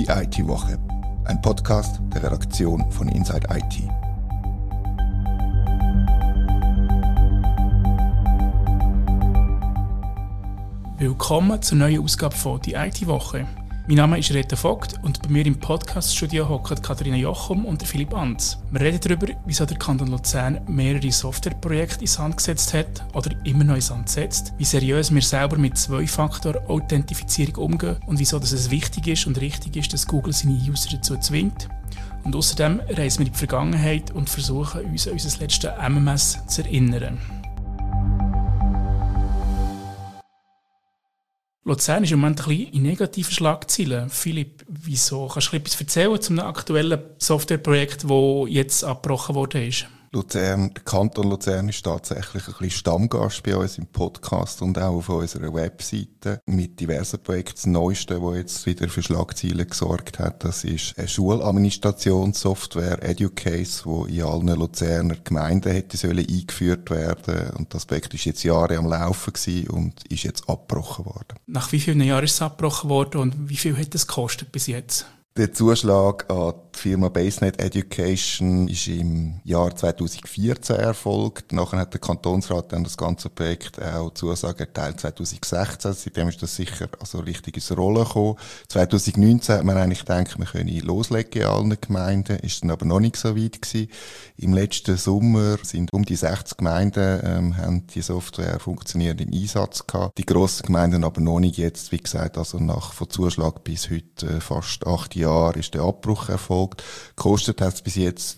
Die IT-Woche, ein Podcast der Redaktion von Inside IT. Willkommen zur neuen Ausgabe von «Die IT-Woche». Mein Name ist Rita Vogt und bei mir im Podcast-Studio hocken Katharina Jochum und Philipp Anz. Wir reden darüber, wieso der Kanton Luzern mehrere Softwareprojekte ins Sand gesetzt hat oder immer noch ins Sand setzt, wie seriös wir selber mit Zwei-Faktor-Authentifizierung umgehen und wieso es wichtig ist und richtig ist, dass Google seine User dazu zwingt. Und außerdem reisen wir in die Vergangenheit und versuchen, uns an unser letztes MMS zu erinnern. Luzern ist im Moment ein bisschen in negativen Schlagzeilen. Philipp, wieso? Kannst du etwas erzählen zu einem aktuellen Softwareprojekt, das jetzt abgebrochen worden ist? Der Kanton Luzern ist tatsächlich ein bisschen Stammgast bei uns im Podcast und auch auf unserer Webseite mit diversen Projekten. Das Neueste, das jetzt wieder für Schlagzeilen gesorgt hat, das ist eine Schuladministrationssoftware, Educase, die in allen Luzerner Gemeinden hätte eingeführt werden. Und das Projekt ist jetzt Jahre am Laufen gewesen und ist jetzt abgebrochen worden. Nach wie vielen Jahren ist es abgebrochen worden und wie viel hat es gekostet bis jetzt? Der Zuschlag an die Firma Basenet Education ist im Jahr 2014 erfolgt. Nachher hat der Kantonsrat dann das ganze Projekt auch Zusage erteilt 2016. Seitdem ist das sicher richtig ins Rollen gekommen. 2019 hat man eigentlich gedacht, wir können loslegen in allen Gemeinden. Ist dann aber noch nicht so weit gewesen. Im letzten Sommer sind um die 60 Gemeinden, haben die Software funktionierend im Einsatz gehabt. Die grossen Gemeinden aber noch nicht jetzt. Wie gesagt, von Zuschlag bis heute fast 8 Jahre ist der Abbruch erfolgt. Gekostet hat es bis jetzt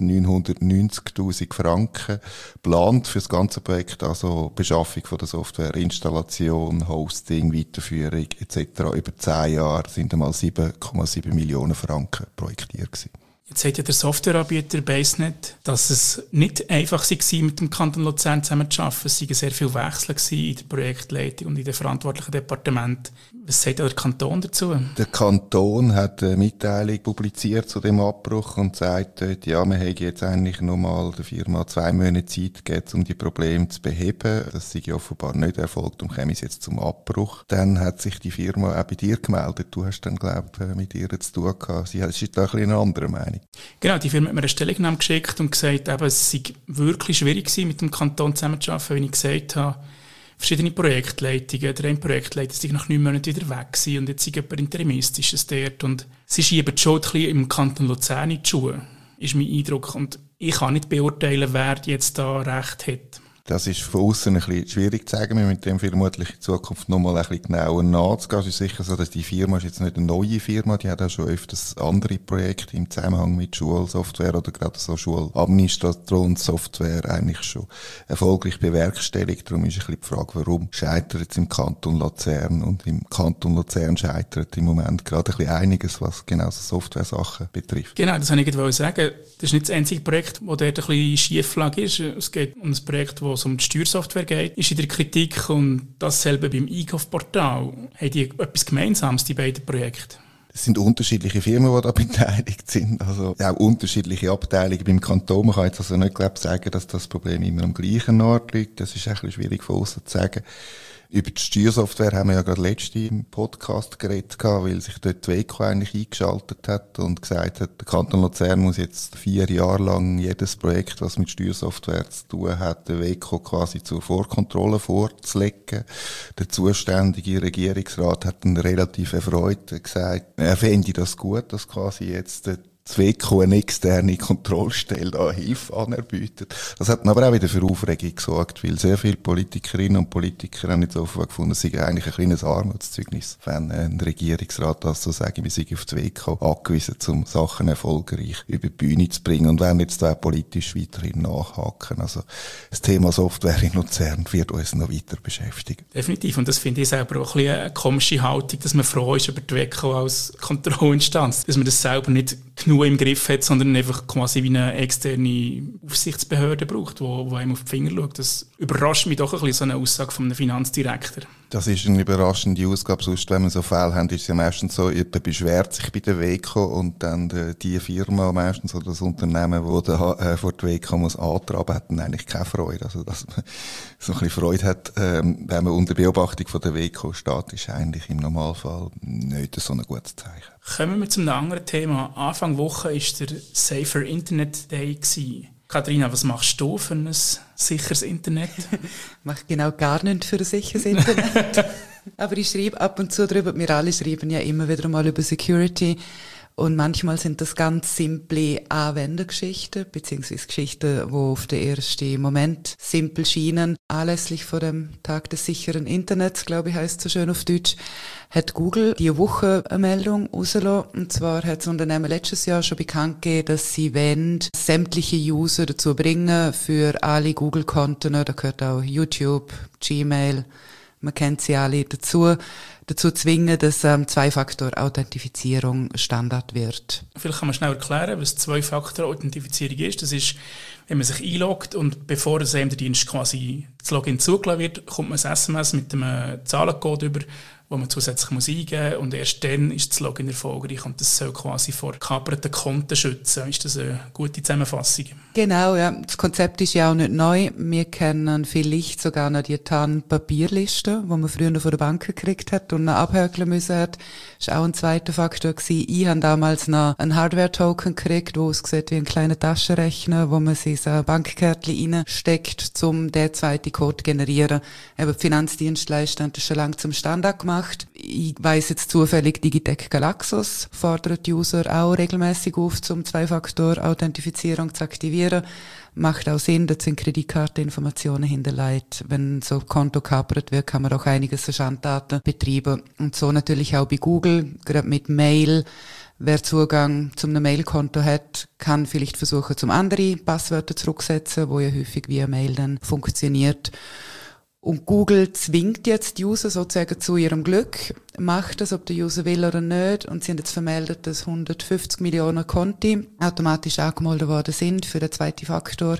990'000 Franken. Geplant für das ganze Projekt, also Beschaffung von der Software, Installation, Hosting, Weiterführung etc. über 10 Jahre sind einmal 7,7 Millionen Franken projektiert gewesen. Jetzt sagt ja der Softwareanbieter Basenet, dass es nicht einfach war, mit dem Kanton Luzern zusammenzuarbeiten. Es waren sehr viele Wechsel in der Projektleitung und in den verantwortlichen Departementen. Was sagt der Kanton dazu? Der Kanton hat eine Mitteilung publiziert zu dem Abbruch und sagt dort, ja, wir haben jetzt eigentlich noch mal der Firma 2 Monate Zeit gegeben, um die Probleme zu beheben. Das sei ja offenbar nicht erfolgt und käme es jetzt zum Abbruch. Dann hat sich die Firma auch bei dir gemeldet. Du hast dann, glaube ich, mit ihr zu tun gehabt. Sie ist da ein bisschen eine andere Meinung. Genau, die Firma hat mir eine Stellungnahme geschickt und gesagt, es sei wirklich schwierig gewesen, mit dem Kanton zusammenzuarbeiten, wie ich gesagt habe. Verschiedene Projektleitungen, der eine Projektleiter sind nach 9 Monaten wieder weg gewesen und jetzt ist jemand Interimistisches dort und sie schieben schon ein bisschen im Kanton Luzern in die Schuhe, ist mein Eindruck. Und ich kann nicht beurteilen, wer jetzt da Recht hat. Das ist von außen ein bisschen schwierig zu sagen. Wir mit dem vermutlich in Zukunft noch mal ein bisschen genauer nachzugehen. Es ist sicher so, dass die Firma ist jetzt nicht eine neue Firma. Die hat auch schon öfters andere Projekte im Zusammenhang mit Schulsoftware oder gerade so Schuladministrationssoftware eigentlich schon erfolgreich bewerkstelligt. Darum ist ein bisschen die Frage, warum scheitert es im Kanton Luzern? Und im Kanton Luzern scheitert im Moment gerade ein bisschen einiges, was genau so Software-Sachen betrifft. Genau, das wollte ich sagen. Das ist nicht das einzige Projekt, wo dort ein bisschen Schieflage ist. Es geht um ein Projekt, wo es um die Steuersoftware geht, ist in der Kritik und dasselbe beim eGov-Portal. Haben die etwas Gemeinsames, die beiden Projekte? Es sind unterschiedliche Firmen, die da beteiligt sind. Also auch unterschiedliche Abteilungen beim Kanton. Man kann jetzt nicht sagen, dass das Problem immer am gleichen Ort liegt. Das ist ein bisschen schwierig von außen zu sagen. Über die Steuersoftware haben wir ja gerade letzte im Podcast geredet, weil sich dort die WECO eigentlich eingeschaltet hat und gesagt hat, der Kanton Luzern muss jetzt 4 Jahre lang jedes Projekt, was mit Steuersoftware zu tun hat, der WECO quasi zur Vorkontrolle vorzulegen. Der zuständige Regierungsrat hat dann relativ erfreut gesagt, er fände das gut, dass quasi jetzt das WECO eine externe Kontrollstelle da Hilfe anerbietet. Das hat dann aber auch wieder für Aufregung gesorgt, weil sehr viele Politikerinnen und Politiker haben jetzt offenbar gefunden, es sei eigentlich ein kleines Armutszeugnis, wenn ein Regierungsrat das so sagen, wir sind auf das WECO angewiesen, um Sachen erfolgreich über die Bühne zu bringen und werden jetzt auch politisch weiterhin nachhaken. Also das Thema Software in Luzern wird uns noch weiter beschäftigen. Definitiv, und das finde ich selber auch ein bisschen eine komische Haltung, dass man froh ist über die WECO als Kontrollinstanz, dass man das selber nicht genug im Griff hat, sondern einfach quasi wie eine externe Aufsichtsbehörde braucht, die einem auf die Finger schaut. Das überrascht mich doch ein bisschen, so eine Aussage von einem Finanzdirektor. Das ist eine überraschende Ausgabe. Sonst, wenn wir so Fälle haben, ist es ja meistens so, jemand beschwert sich bei der WEKO und dann die Firma meistens oder das Unternehmen, das vor der WEKO muss antraben, hat dann eigentlich keine Freude. Also, dass man so ein bisschen Freude hat, wenn man unter Beobachtung von der WEKO steht, ist eigentlich im Normalfall nicht so ein gutes Zeichen. Kommen wir zu einem anderen Thema. Anfang Woche war der Safer Internet Day gewesen. Katharina, was machst du für ein sicheres Internet? Ich mache genau gar nichts für ein sicheres Internet. Aber ich schreibe ab und zu drüber. Wir alle schreiben ja immer wieder mal über Security. Und manchmal sind das ganz simple Anwendergeschichten, beziehungsweise Geschichten, die auf den ersten Moment simpel scheinen. Anlässlich vor dem Tag des sicheren Internets, glaube ich, heisst es so schön auf Deutsch, hat Google diese Woche eine Meldung rausgelassen. Und zwar hat das Unternehmen letztes Jahr schon bekannt gegeben, dass sie wollen, sämtliche User dazu bringen, für alle Google-Konten, da gehört auch YouTube, Gmail, man kennt sie alle, dazu zwingen, dass Zwei-Faktor-Authentifizierung Standard wird. Vielleicht kann man schnell erklären, was Zwei-Faktor-Authentifizierung ist. Das ist, wenn man sich einloggt und bevor einem der Dienst quasi das Login zugelassen wird, kommt man ein SMS mit einem Zahlencode über, wo man zusätzlich eingeben muss und erst dann ist das Login erfolgreich und das soll quasi vor gekaperten Konten schützen. Ist das eine gute Zusammenfassung? Genau, ja. Das Konzept ist ja auch nicht neu. Wir kennen vielleicht sogar noch die TAN-Papierliste, die man früher noch von der Bank gekriegt hat und noch abhökeln müssen hat. Das war auch ein zweiter Faktor gewesen. Ich habe damals noch einen Hardware-Token gekriegt, der aussieht wie ein kleiner Taschenrechner, wo man sich ein Bankkärtchen reinsteckt, um den zweiten Code zu generieren. Eben die Finanzdienstleister haben das schon lange zum Standard gemacht. Ich weiss jetzt zufällig, Digitec Galaxus fordert die User auch regelmäßig auf, um Zwei-Faktor-Authentifizierung zu aktivieren. Macht auch Sinn, dass sind Kreditkarteninformationen hinterlegt. Wenn so ein Konto gekapert wird, kann man auch einiges an Schanddaten betreiben. Und so natürlich auch bei Google, gerade mit Mail. Wer Zugang zu einem Mailkonto hat, kann vielleicht versuchen, zum andere Passwörter zurückzusetzen, wo ja häufig via Mail dann funktioniert. Und Google zwingt jetzt die User sozusagen zu ihrem Glück, macht das, ob der User will oder nicht. Und sie haben jetzt vermeldet, dass 150 Millionen Konti automatisch angemeldet worden sind für den zweiten Faktor.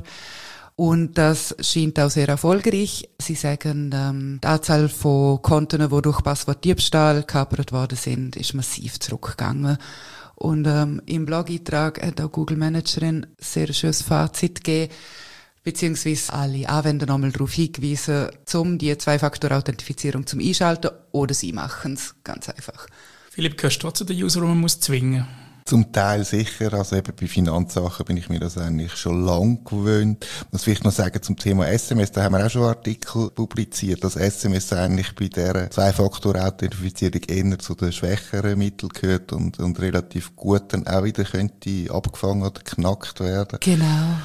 Und das scheint auch sehr erfolgreich. Sie sagen, die Anzahl von Konten, die durch Passwortdiebstahl gekapert worden sind, ist massiv zurückgegangen. Und im Blog-Eintrag hat auch Google Managerin sehr schönes Fazit gegeben, beziehungsweise alle Anwender nochmal darauf hingewiesen, um die Zwei-Faktor-Authentifizierung zum Einschalten oder sie machen es ganz einfach. Philipp, gehörst du zu den User, die man muss zwingen? Zum Teil sicher, also eben bei Finanzsachen bin ich mir das eigentlich schon lang gewöhnt. Ich muss vielleicht noch sagen zum Thema SMS, da haben wir auch schon Artikel publiziert, dass SMS eigentlich bei dieser Zwei-Faktor-Authentifizierung eher zu den schwächeren Mitteln gehört und relativ gut dann auch wieder könnte abgefangen oder geknackt werden. Genau.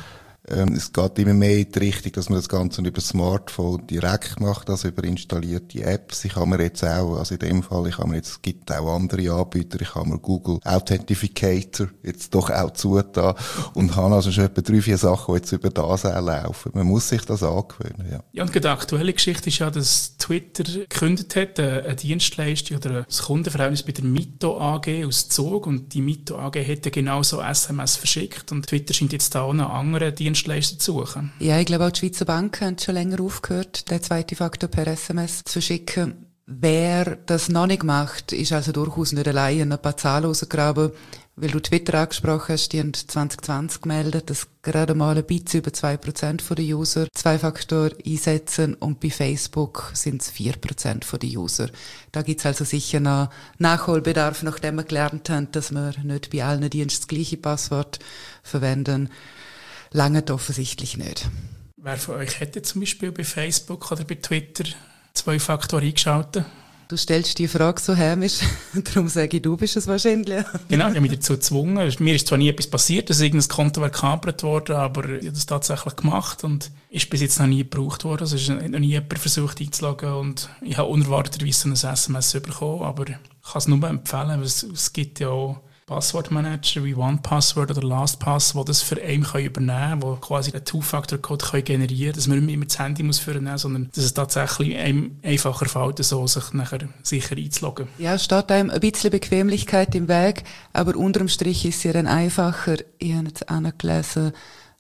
Es geht immer mehr in die Richtung, dass man das Ganze über das Smartphone direkt macht, also über installierte Apps. Ich habe mir jetzt auch, also in dem Fall, es gibt auch andere Anbieter, ich habe mir Google Authentificator jetzt doch auch zugetan und habe also schon etwa 3-4 Sachen, die jetzt über das auch laufen. Man muss sich das angewöhnen, ja. Ja, und die aktuelle Geschichte ist ja, dass Twitter gekündigt hat, eine Dienstleistung oder das Kundenverhältnis bei der Mito AG aus Zug und die Mito AG hätte genauso SMS verschickt und Twitter scheint jetzt da auch noch andere Dienstleister zu suchen. Ja, ich glaube auch die Schweizer Banken haben schon länger aufgehört, den zweiten Faktor per SMS zu verschicken. Wer das noch nicht macht, ist also durchaus nicht allein. Ein paar Zahlen rausgegraben, weil du Twitter angesprochen hast, die haben 2020 gemeldet, dass gerade mal ein bisschen über 2% der User Zwei-Faktor einsetzen und bei Facebook sind es 4% der User. Da gibt es also sicher noch Nachholbedarf, nachdem wir gelernt haben, dass wir nicht bei allen Diensten das gleiche Passwort verwenden. Lange offensichtlich nicht. Wer von euch hätte zum Beispiel bei Facebook oder bei Twitter Zwei-Faktor eingeschaltet? Du stellst die Frage so hämisch, darum sage ich, du bist es wahrscheinlich. Genau, ich habe mich dazu gezwungen. Mir ist zwar nie etwas passiert, dass irgendein Konto gekapert wurde, aber ich habe das tatsächlich gemacht und ist bis jetzt noch nie gebraucht worden. Also es ist noch nie jemand versucht einzuloggen und ich habe unerwarteterweise so ein SMS bekommen, aber ich kann es nur empfehlen, weil es gibt ja auch Passwortmanager wie OnePassword oder LastPass, die das für einen übernehmen können, die quasi einen Two-Factor-Code generieren können, dass man nicht mehr immer das Handy muss führen, sondern dass es tatsächlich einem einfacher fällt, so sich nachher sicher einzuloggen. Ja, es steht einem ein bisschen Bequemlichkeit im Weg, aber unterm Strich ist es ja dann einfacher. Ich habe jetzt angelesen,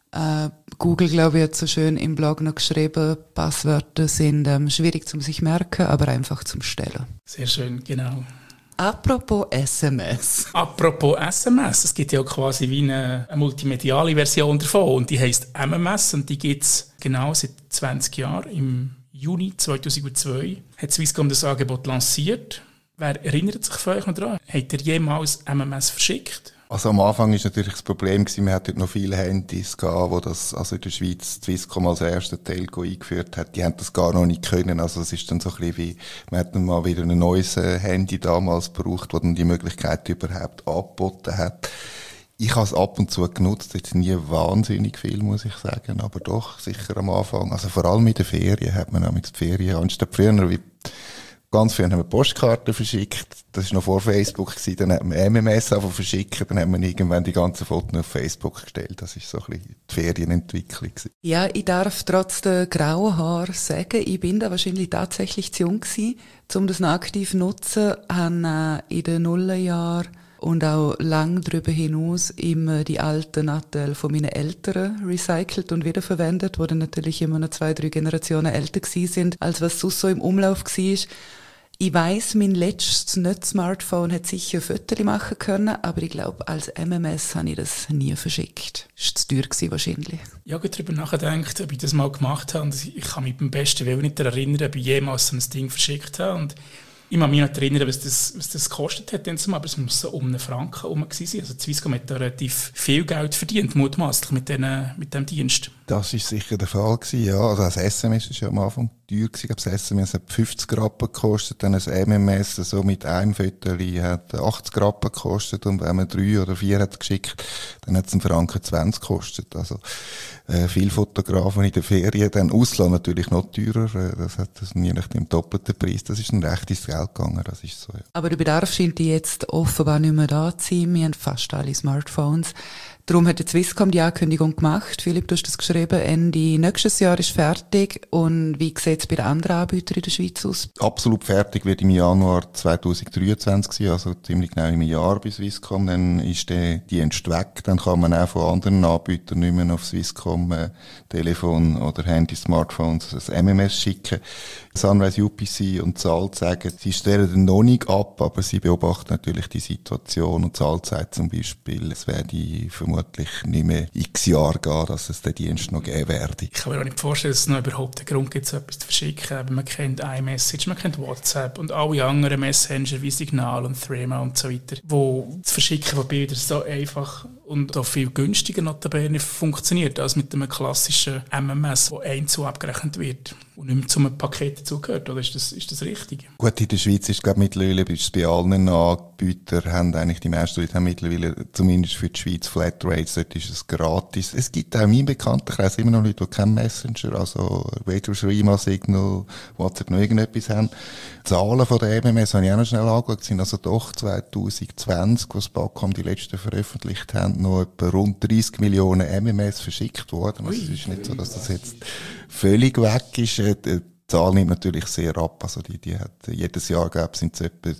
Google, glaube ich, hat so schön im Blog noch geschrieben, Passwörter sind schwierig zum sich merken, aber einfach zum Stellen. Sehr schön, genau. Apropos SMS. Apropos SMS, es gibt ja quasi wie eine multimediale Version davon und die heisst MMS und die gibt es genau seit 20 Jahren. Im Juni 2002 hat Swisscom das Angebot lanciert. Wer erinnert sich von euch noch daran? Habt ihr jemals MMS verschickt? Also am Anfang ist natürlich das Problem gewesen, man hatte noch viele Handys gehabt, wo das, also in der Schweiz Swisscom als erster Telco eingeführt hat, die haben das gar noch nicht können, also es ist dann so ein bisschen wie, man hat dann mal wieder ein neues Handy damals gebraucht, das dann die Möglichkeit überhaupt angeboten hat. Ich habe es ab und zu genutzt, jetzt nie wahnsinnig viel, muss ich sagen, aber doch, sicher am Anfang, also vor allem in den Ferien hat man nämlich die Ferien, anstatt früher wie ganz früher haben wir Postkarten verschickt. Das war noch vor Facebook gewesen. Dann hat man MMS einfach verschickt. Dann hat man irgendwann die ganzen Fotos auf Facebook gestellt. Das war so ein bisschen die Ferienentwicklung gewesen. Ja, ich darf trotz der grauen Haare sagen, ich bin da wahrscheinlich tatsächlich zu jung gewesen, um das noch aktiv zu nutzen. Habe in den Nullerjahren und auch lang darüber hinaus immer die alten Nattel von meinen Eltern recycelt und wiederverwendet, die dann natürlich immer noch 2-3 Generationen älter gewesen sind, als was sonst so im Umlauf war. Ich weiss, mein letztes Nicht-Smartphone hat sicher Fotos machen können, aber ich glaube, als MMS habe ich das nie verschickt. Das war zu teuer gewesen, wahrscheinlich. Ja, ich habe darüber nachgedacht, ob ich das mal gemacht habe. Und ich kann mich beim besten Willen nicht daran erinnern, ob ich jemals so ein Ding verschickt habe. Und ich kann mich nicht erinnern, was das gekostet hat, aber es muss so um einen Franken herum gewesen sein. Also Swisscom hat da relativ viel Geld verdient, mutmaßlich mit dem Dienst. Das war sicher der Fall gewesen, ja. Also das SMS war ja am Anfang teuer gewesen. Ich glaube, das SMS hat 50 Rappen gekostet, dann ein MMS so mit einem Foto hat 80 Rappen gekostet und wenn man 3 oder 4 hat geschickt, dann hat es einen Franken 20 gekostet. Also viele Fotografen in den Ferien, dann Ausland natürlich noch teurer, das hat das je nach dem doppelten Preis, das ist ein recht ins Geld gegangen, das ist so, ja. Aber der Bedarf scheint jetzt offenbar nicht mehr da zu sein, wir haben fast alle Smartphones. Darum hat die Swisscom die Ankündigung gemacht. Philipp, du hast das geschrieben, Ende nächstes Jahr ist fertig. Und wie sieht es bei den anderen Anbietern in der Schweiz aus? Absolut fertig wird im Januar 2023 sein, also ziemlich genau im Jahr bei Swisscom. Dann ist der Dienst weg. Dann kann man auch von anderen Anbietern nicht mehr auf Swisscom Telefon oder Handy, Smartphones ein MMS schicken. Sunrise UPC und Zalt sagen, sie stellen den noch nicht ab, aber sie beobachten natürlich die Situation und Zalt sagt zum Beispiel, es werde vermutlich nicht mehr x Jahre gehen, dass es den Dienst noch geben werde. Ich kann mir auch nicht vorstellen, dass es noch überhaupt einen Grund gibt, so etwas zu verschicken. Aber man kennt iMessage, man kennt WhatsApp und alle anderen Messenger wie Signal und Threema und so weiter, wo das Verschicken von Bildern so einfach und auch viel günstiger notabene funktioniert als mit einem klassischen MMS, wo einzeln abgerechnet wird und nicht mehr zu einem Paket dazugehört. Oder ist das richtig? Gut, in der Schweiz ist glaube mittlerweile bei allen Anbietern haben eigentlich die meisten Leute haben mittlerweile zumindest für die Schweiz Flatrates, dort ist es gratis. Es gibt auch in meinem Bekanntenkreis immer noch Leute, die keinen Messenger, also weder Threema, Signal, WhatsApp noch irgendetwas haben. Die Zahlen von der MMS habe ich auch noch schnell angeschaut, sind also doch 2020, was Bacom die letzten veröffentlicht haben, noch etwa rund 30 Millionen MMS verschickt worden. Also es ist nicht so, dass das jetzt völlig weg ist. Die Zahl nimmt natürlich sehr ab. Also die hat jedes Jahr sind es etwa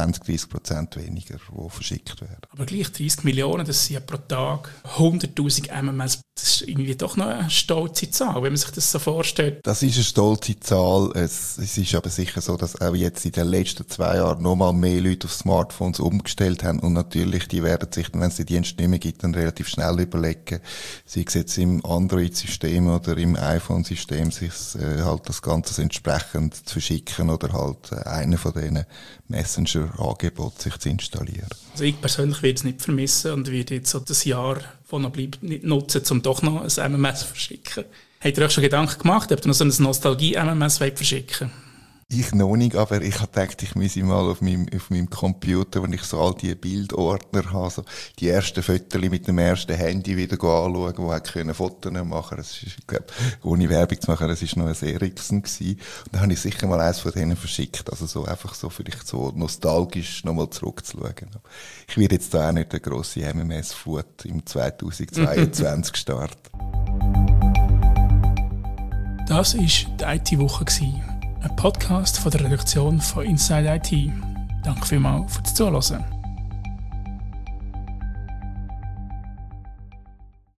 20-30% weniger, die verschickt werden. Aber gleich 30 Millionen, das sind ja pro Tag 100'000 MMS. Das ist irgendwie doch noch eine stolze Zahl, wenn man sich das so vorstellt. Das ist eine stolze Zahl. Es ist aber sicher so, dass auch jetzt in den letzten 2 Jahren nochmal mehr Leute auf Smartphones umgestellt haben. Und natürlich, die werden sich, wenn es den Dienst nicht mehr gibt, dann relativ schnell überlegen, sei es jetzt im Android-System oder im iPhone-System, sich halt das Ganze entsprechend zu verschicken oder halt einen von diesen Messenger-Angeboten sich zu installieren. Also ich persönlich werde es nicht vermissen und werde jetzt so das Jahr, das noch bleibt, nicht nutzen, um doch noch ein MMS zu verschicken. Habt ihr euch schon Gedanken gemacht, ob ihr noch so ein Nostalgie-MMS verschicken wollt? Ich noch nicht, aber ich habe gedacht, ich müsse mal auf meinem Computer, wenn ich so all die Bildordner habe, so die ersten Fotos mit dem ersten Handy wieder anschauen, wo ich Fotos machen. Das ist, ich glaube, ohne Werbung zu machen, das ist noch ein Ericsson gewesen. Und dann habe ich sicher mal eins von denen verschickt. Also so einfach so vielleicht so nostalgisch nochmal zurückzuschauen. Ich werde jetzt da auch nicht eine grosse MMS-Flut im 2022 starten. Das war die IT-Woche. Ein Podcast von der Redaktion von Inside IT. Danke vielmals fürs Zuhören.